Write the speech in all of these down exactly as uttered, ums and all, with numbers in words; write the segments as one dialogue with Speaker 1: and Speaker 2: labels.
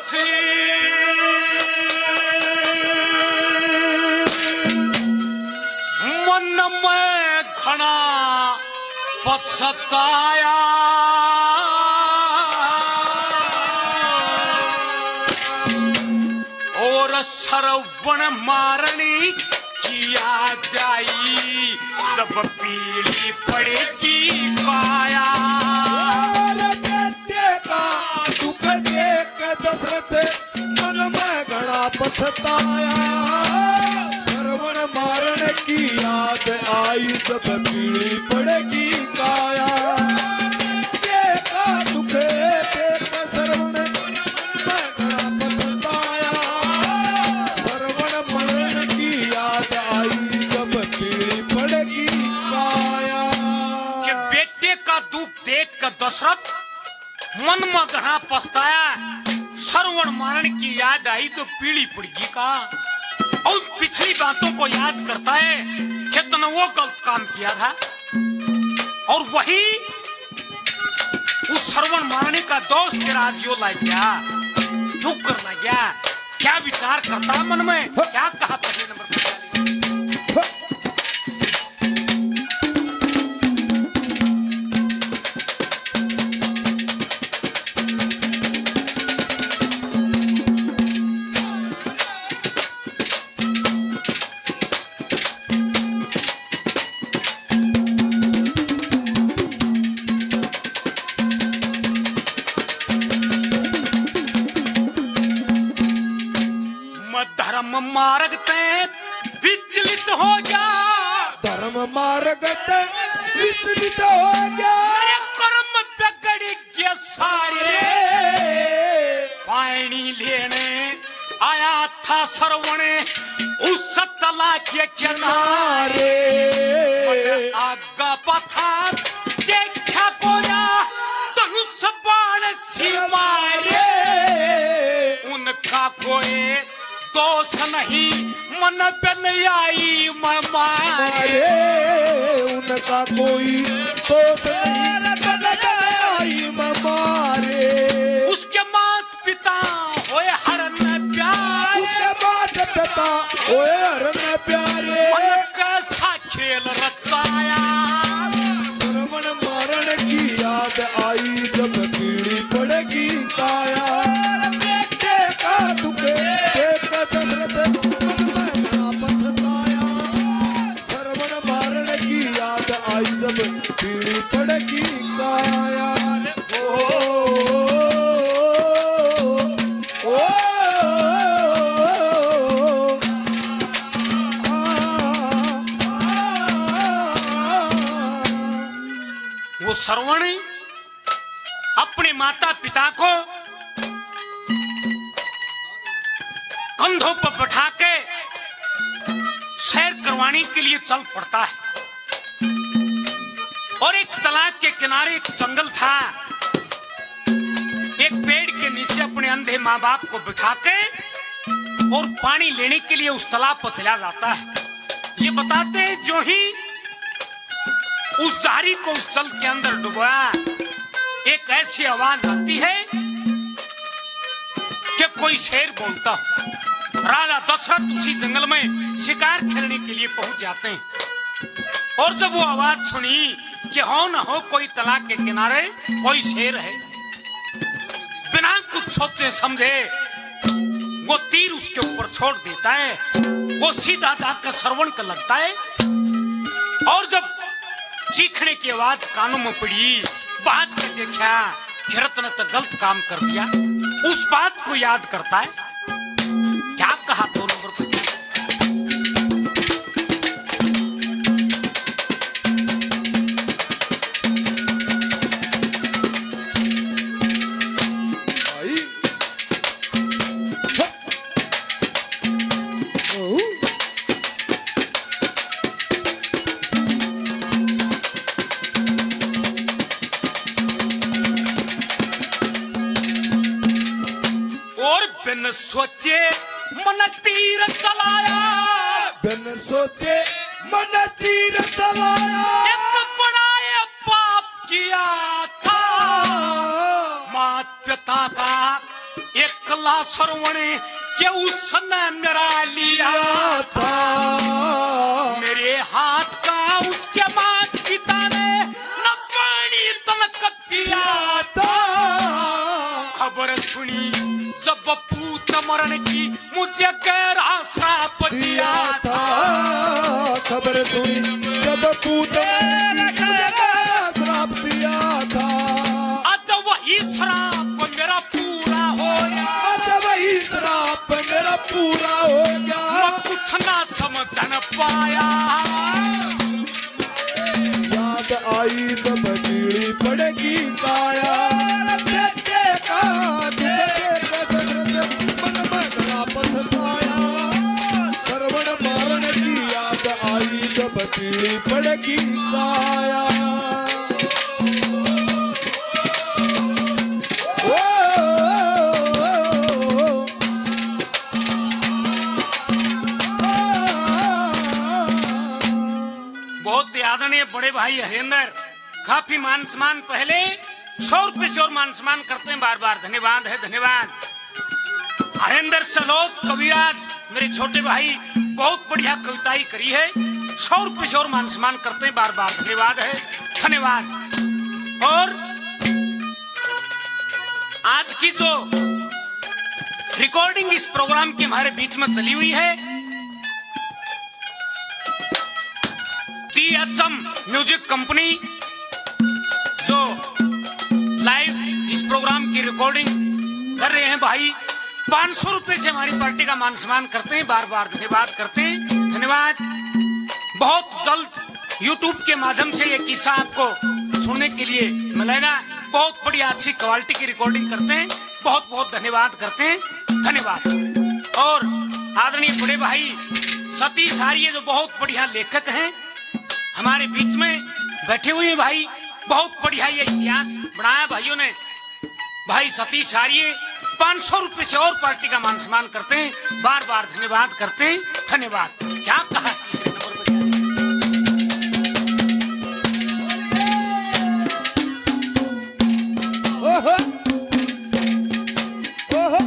Speaker 1: पिछली मन में घना पछताया और सरवण मारनी की याद आई जब पीली पड़ेगी काया।
Speaker 2: दुख देख दशरथ मन में घना पछताया सरवण मारने की याद आई जब पीली पड़ेगी काया। देखा दुख देख सरवण मन में घना पछताया सरवण मारने की याद आई जब पीली पड़ेगी काया।
Speaker 1: कि बेटे का दुख देख कर दशरथ मन में घना पछताया सरवण मारण की याद आई तो पीड़ी पड़गी का और पिछली बातों को याद करता है कि तूने वो गलत काम किया था और वही उस सरवण मारने का दोस्त तेरा आज यो ला गया क्यों कर ला गया क्या विचार करता मन में क्या कहा पहले नंबर पर धर्म मार्ग पे विचलित हो गया
Speaker 2: धर्म मार्ग पे विचलित हो गया
Speaker 1: कर्म बिगड़ गया सारे पानी लेने आया था सरवण उस तला के किनारे आगा पछा देखा कोया धनुष बाण सी मारे उनका कोई दोष नहीं मन पे नहीं आई मारे
Speaker 2: उनका कोई दोष नहीं मन पे आई मारे
Speaker 1: उसके माता पिता होए हरन प्यारे
Speaker 2: उसके माता पिता होए हरन प्यारे
Speaker 1: मन कैसा खेल रचाया
Speaker 2: सरवण मारण की याद आई जब पीड़ी पड़ेगी काया। बेटे का दुख देख दशरथ मन में घना पछताया सरवण मारण की याद आई जब पीड़ी पड़ेगी काया। ओ, ओ, ओ,
Speaker 1: वो सरवण अपने माता पिता को कंधों पर बैठा के सैर करवाने के लिए चल पड़ता है और एक तालाब के किनारे एक जंगल था एक पेड़ के नीचे अपने अंधे माँ बाप को बिठा के और पानी लेने के लिए उस तालाब पर चला जाता है। ये बताते हैं जो ही उस जारी को उस जल के अंदर डुबाया एक ऐसी आवाज आती है कि कोई शेर बोलता हो। राजा दशरथ उसी जंगल में शिकार खेलने के लिए पहुंच जाते हैं और जब वो आवाज सुनी कि हो न हो कोई तालाब के किनारे कोई शेर है बिना कुछ सोचे समझे वो तीर उसके ऊपर छोड़ देता है। वो सीधा जाकर सरवण का लगता है और जब चीखने की आवाज कानों में पड़ी बाज के देखा खिरत ने तो गलत काम कर दिया उस बात को याद करता है। क्या कहा दो नंबर पर बिन सोचे मन तीर चलाया
Speaker 2: बिन सोचे मन तीर चलाया
Speaker 1: एक बड़ा पाप किया था मात पिता का एकला सरवण के उसने मेरा लिया था, मेरे हाथ का उसके माता पिता ने न पानी तलक पिया था। खबर सुनी जब पूत मरण की मुझे गहरा श्राप दिया था,
Speaker 2: खबर सुनी जब पूत मरण की मुझे गहरा श्राप दिया था।
Speaker 1: आज वही श्राप मेरा पूरा हो गया,
Speaker 2: आज वही श्राप मेरा पूरा हो गया।
Speaker 1: मैं कुछ ना समझ न पाया,
Speaker 2: याद आई तब पीड़ी पड़ेगी काया। बेटे का मन में गला पछताया, सरवण मारण की याद आई तब पीड़ी पड़ेगी काया।
Speaker 1: आदरणीय बड़े भाई हरेंद्र काफी मान सम्मान पहले सौ रुपए से और मान सम्मान करते हैं, बार बार धन्यवाद है, धन्यवाद। हरेंद्र सलोत कविराज मेरे छोटे भाई बहुत बढ़िया कविताई करी है, सौ रुपए से और मान सम्मान करते हैं, बार बार धन्यवाद है, धन्यवाद। और आज की जो रिकॉर्डिंग इस प्रोग्राम की हमारे बीच में चली हुई है, T H M music company जो लाइव इस प्रोग्राम की रिकॉर्डिंग कर रहे हैं भाई, पाँच सौ रुपए से हमारी पार्टी का मान सम्मान करते हैं, बार बार धन्यवाद करते हैं, धन्यवाद। बहुत जल्द यूट्यूब के माध्यम से ये किस्सा आपको सुनने के लिए मिलेगा, बहुत बढ़िया अच्छी क्वालिटी की रिकॉर्डिंग करते हैं, बहुत बहुत धन्यवाद करते हैं, धन्यवाद। और आदरणीय बड़े भाई सतीश आर्य जो बहुत बढ़िया लेखक हैं हमारे बीच में बैठे हुए हैं भाई, बहुत बढ़िया ये इतिहास बनाया भाइयों ने। भाई सतीश आर्य पाँच सौ रुपए से और पार्टी का मान सम्मान करते हैं, बार बार धन्यवाद करते हैं, धन्यवाद। क्या कहा तीसरे नंबर पर
Speaker 2: ओहो ओहो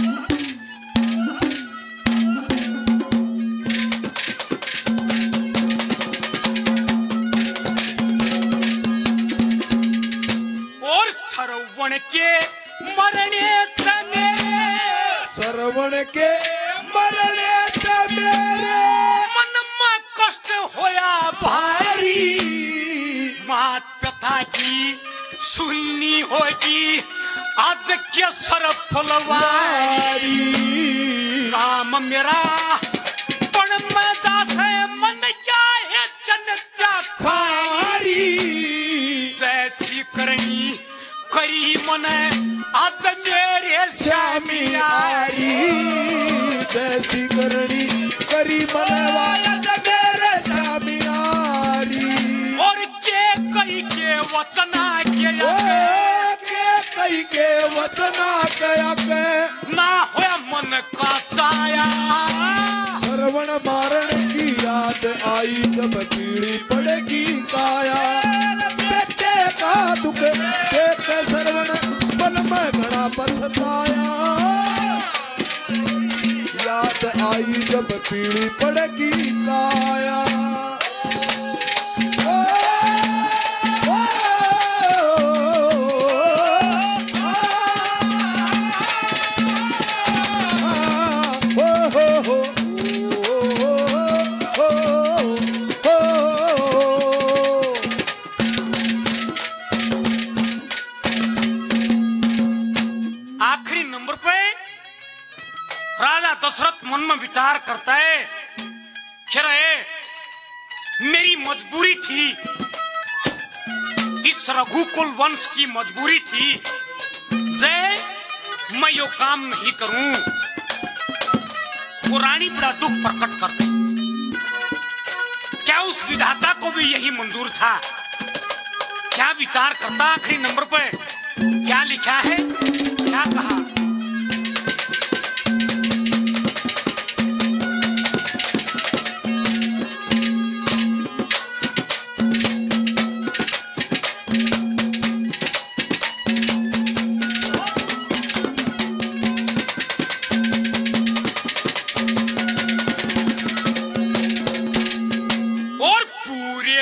Speaker 1: सरवण के मरने मेरे,
Speaker 2: सरवण के मरने मेरे
Speaker 1: मन में कष्ट होया भारी, मात पिता की सुननी होगी आज के सर फुलवारी। राम मेरा पण में जासे मन जाए जनता खारी, जैसी करनी करी मन आज मेरे श्यामियारी,
Speaker 2: जैसी करनी करी मन आज मेरे श्यामियारी।
Speaker 1: और के कई के वचना के
Speaker 2: के कई के वचना कया के
Speaker 1: ना होया मन का चाया।
Speaker 2: सरवण मारण की याद आई जब पीड़ी पड़ेगी काया। बेटे का दुख देख सरवण मन में घड़ा पछताया, याद आई जब पीड़ी पड़ेगी काया। ओ, ओ, ओ, ओ, ओ, ओ,
Speaker 1: आखिरी नंबर पे राजा दशरथ मन में विचार करता है, खैर मेरी मजबूरी थी, इस रघुकुल वंश की मजबूरी थी, जय मैं यो काम नहीं करूं। वो रानी बड़ा दुख प्रकट करती, क्या उस विधाता को भी यही मंजूर था? क्या विचार करता आखिरी नंबर पे क्या लिखा है, क्या कहा?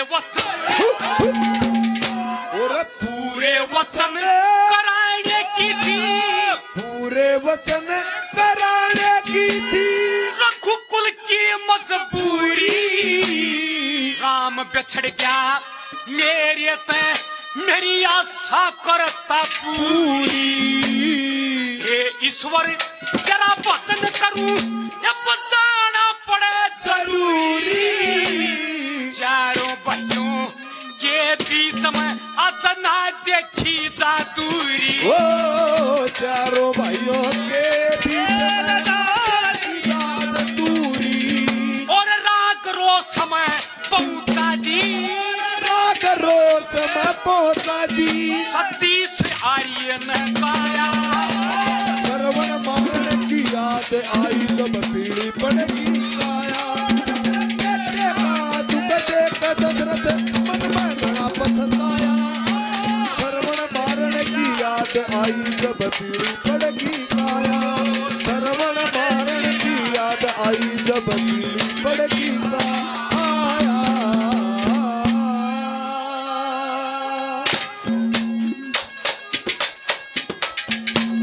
Speaker 1: वचन
Speaker 2: और
Speaker 1: पूरे वचन कराने की थी,
Speaker 2: पूरे वचन कराने की थी
Speaker 1: रघुकुल की मजबूरी। राम बिछड़ गया मेरे ते मेरी आशा करता पूरी। हे ईश्वर जरा वचन करूं ये बचाना पड़े जरूरी। चारों भाइयों के बीच में आज ना देखी जा दूरी।
Speaker 2: ओ चारों भाइयों के बीच में ना दूरी।
Speaker 1: और राग रो समय पहुंचा दी,
Speaker 2: राग रोज में पहुंचा दी।
Speaker 1: सती से आर्य ने गाया,
Speaker 2: श्रवण मारण की याद आई जब पीढ़ी पड़ेगी काया। कैसे बात बचे दशरथ मन में बड़ा पछताया। श्रवण मारण की याद आई जब पीढ़ी पड़ेगी काया। श्रवण मारण की याद आई जब पीढ़ी